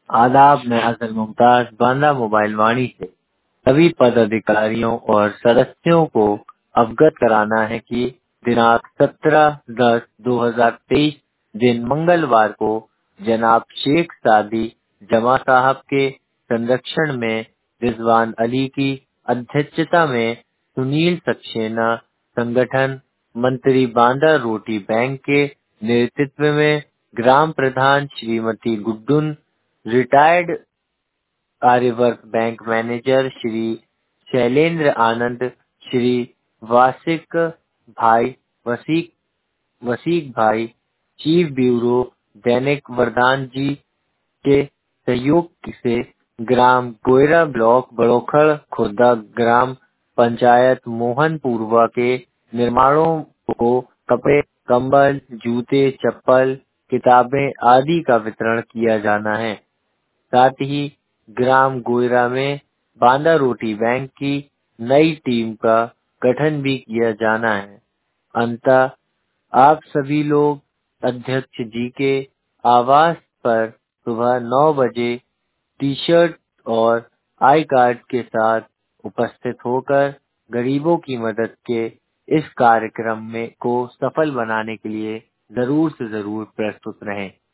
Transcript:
आदाब। मैं अजहर मुमताज बांदा मोबाइल वाणी से सभी पदाधिकारियों और सदस्यों को अवगत कराना है कि दिनांक 17/10/2023 दिन मंगलवार को जनाब शेख सादी जमा साहब के संरक्षण में रिजवान अली की अध्यक्षता में सुनील सक्सेना संगठन मंत्री बांदा रोटी बैंक के नेतृत्व में ग्राम प्रधान Shrimati Guddun, retired Aryavart bank manager Shri Shailendra Anand, Shri Wasiq भाई वसीक वसीक भाई, चीफ ब्यूरो दैनिक वरदान जी के सहयोग से ग्राम गोयरा ब्लॉक बड़ोखड़ खुर्दा ग्राम पंचायत मोहनपुरवा के निर्माणों को कपड़े, कंबल, जूते, चप्पल, किताबें आदि का वितरण किया जाना है। साथ ही ग्राम गोयरा में बांदा रोटी बैंक की नई टीम का गठन भी किया जाना है। अंततः आप सभी लोग अध्यक्ष जी के आवास पर सुबह 9 बजे टी-शर्ट और आई कार्ड के साथ उपस्थित होकर गरीबों की मदद के इस कार्यक्रम में को सफल बनाने के लिए जरूर से जरूर प्रस्तुत रहें।